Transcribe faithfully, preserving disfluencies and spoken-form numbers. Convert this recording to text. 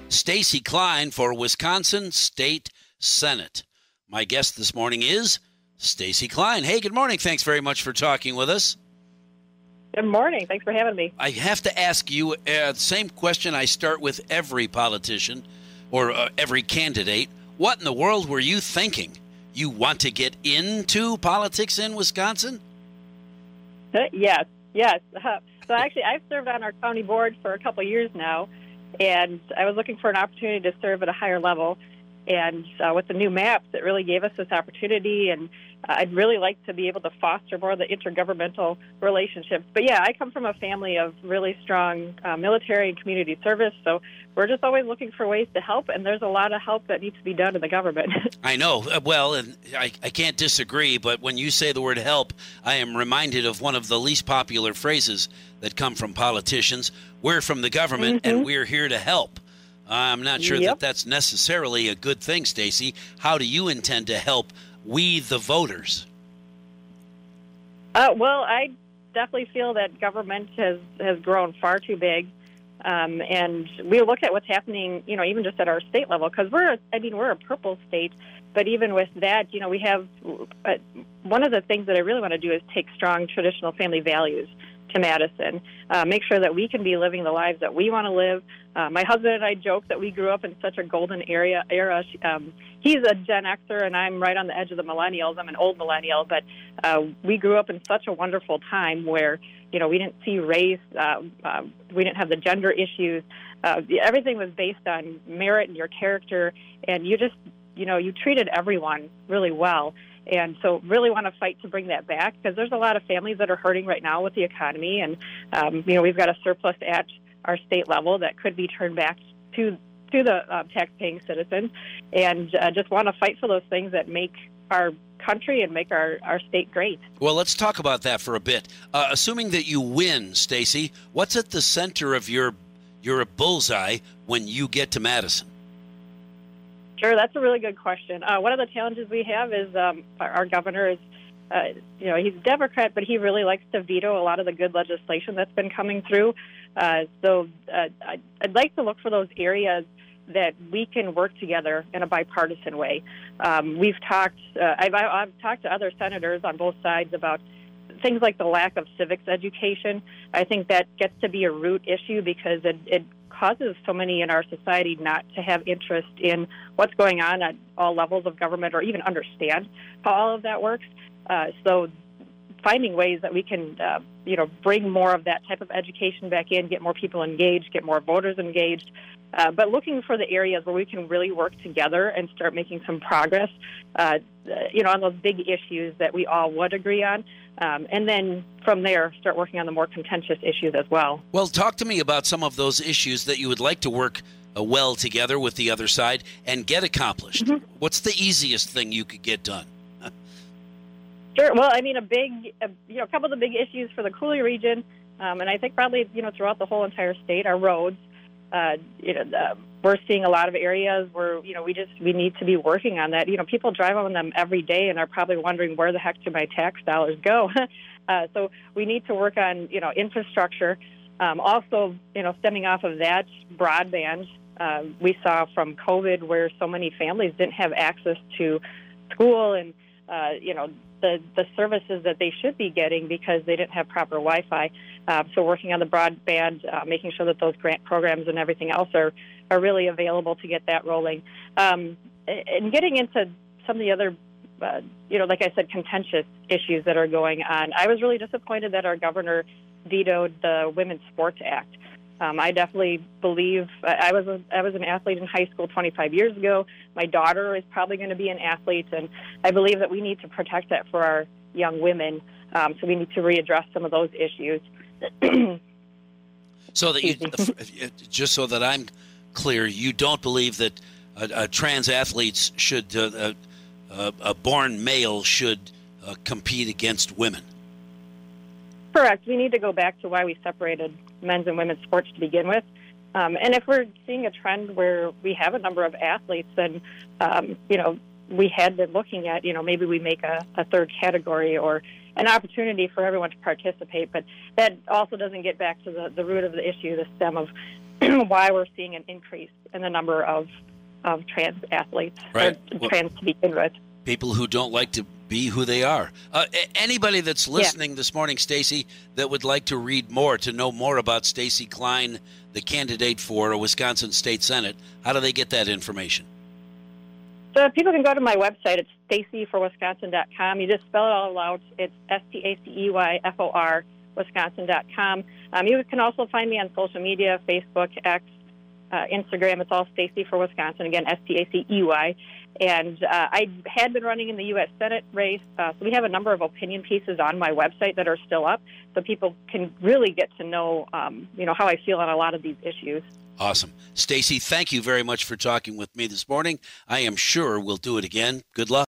Stacy Klein for Wisconsin State Senate. My guest this morning is Stacy Klein. Hey, good morning. Thanks very much for talking with us. Good morning. Thanks for having me. I have to ask you uh, the same question I start with every politician or uh, every candidate. What in the world were you thinking? You want to get into politics in Wisconsin? Uh, yes, yes. Uh, so actually, I've served on our county board for a couple of years now, and I was looking for an opportunity to serve at a higher level. And uh, with the new maps, it really gave us this opportunity, and uh, I'd really like to be able to foster more of the intergovernmental relationships. But yeah, I come from a family of really strong uh, military and community service, so we're just always looking for ways to help, and there's a lot of help that needs to be done in the government. I know. Well, and I, I can't disagree, but when you say the word help, I am reminded of one of the least popular phrases that come from politicians. We're from the government, mm-hmm. and we're here to help. I'm not sure yep. that that's necessarily a good thing, Stacy. How do you intend to help we, the voters? Uh, well, I definitely feel that government has, has grown far too big. Um, and we look at what's happening, you know, even just at our state level, because we're, I mean, we're a purple state. But even with that, you know, we have uh, one of the things that I really want to do is take strong traditional family values to Madison, uh, make sure that we can be living the lives that we want to live. Uh, my husband and I joke that we grew up in such a golden area, era. Um, he's a Gen Xer, and I'm right on the edge of the millennials. I'm an old millennial, but uh, we grew up in such a wonderful time where, you know, we didn't see race, uh, uh, we didn't have the gender issues. Uh, everything was based on merit and your character, and you just, you know, you treated everyone really well. And so really want to fight to bring that back, because there's a lot of families that are hurting right now with the economy. And, um, you know, we've got a surplus at our state level that could be turned back to to the uh, tax-paying citizens, and uh, just want to fight for those things that make our country and make our, our state great. Well, let's talk about that for a bit. Uh, assuming that you win, Stacy, what's at the center of your your bullseye when you get to Madison? Sure, that's a really good question. Uh, one of the challenges we have is um, our, our governor is, uh, you know, he's a Democrat, but he really likes to veto a lot of the good legislation that's been coming through. Uh, so uh, I'd, I'd like to look for those areas that we can work together in a bipartisan way. Um, we've talked, uh, I've, I've talked to other senators on both sides about things like the lack of civics education. I think that gets to be a root issue because it, it causes so many in our society not to have interest in what's going on at all levels of government or even understand how all of that works. Uh, so finding ways that we can, uh, you know, bring more of that type of education back in, get more people engaged, get more voters engaged, uh, but looking for the areas where we can really work together and start making some progress, uh, you know, on those big issues that we all would agree on. Um, and then from there, start working on the more contentious issues as well. Well, talk to me about some of those issues that you would like to work uh, well together with the other side and get accomplished. Mm-hmm. What's the easiest thing you could get done? Sure. Well, I mean, a big, a, you know, a couple of the big issues for the Coulee region, um, and I think probably, you know, throughout the whole entire state, are roads. Uh, you know, uh, we're seeing a lot of areas where, you know, we just, we need to be working on that. You know, people drive on them every day and are probably wondering where the heck do my tax dollars go? uh, so we need to work on, you know, infrastructure. Um, also, you know, stemming off of that, broadband. Uh, we saw from COVID where so many families didn't have access to school and, uh, you know, the, the services that they should be getting because they didn't have proper Wi-Fi. Uh, so working on the broadband, uh, making sure that those grant programs and everything else are, are really available to get that rolling. Um, and getting into some of the other, uh, you know, like I said, contentious issues that are going on. I was really disappointed that our governor vetoed the Women's Sports Act. Um, I definitely believe I was a, I was an athlete in high school twenty-five years ago. My daughter is probably going to be an athlete, and I believe that we need to protect that for our young women. Um, so we need to readdress some of those issues. So that you, just so that I'm clear, you don't believe that uh, uh, trans athletes should, uh, uh, uh, a born male should uh, compete against women? Correct. We need to go back to why we separated men's and women's sports to begin with. Um, and if we're seeing a trend where we have a number of athletes, then, um, you know, we had been looking at, you know, maybe we make a, a third category or an opportunity for everyone to participate. But that also doesn't get back to the, the root of the issue, the stem of why we're seeing an increase in the number of of trans athletes, right. or well, trans to begin with. People who don't like to be who they are. Uh, anybody that's listening yeah. this morning, Stacy, that would like to read more, to know more about Stacy Klein, the candidate for a Wisconsin State Senate, how do they get that information? So people can go to my website. It's stacy for wisconsin dot com. You just spell it all out. It's S T A C E Y F O R, wisconsin dot com. Um, you can also find me on social media, Facebook, X, uh, Instagram. It's all Stacy for Wisconsin. Again, S T A C E Y. And uh, I had been running in the U S Senate race, uh, so we have a number of opinion pieces on my website that are still up, so people can really get to know, um, you know, how I feel on a lot of these issues. Awesome. Stacy, thank you very much for talking with me this morning. I am sure we'll do it again. Good luck.